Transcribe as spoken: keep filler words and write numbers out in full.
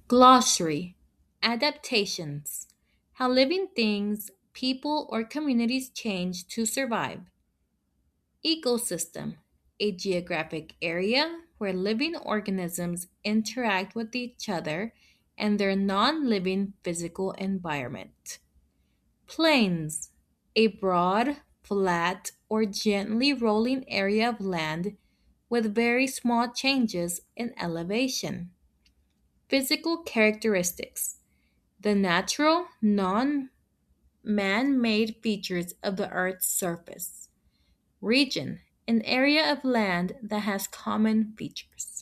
Glossary. Adaptations. How living things, people, or communities change to survive. Ecosystem. A geographic area where living organisms interact with each other and their non living physical environment. Plains. A broad, flat, or gently rolling area of land with very small changes in elevation. Physical characteristics. The natural, non man made features of the Earth's surface. Region. An area of land that has common features.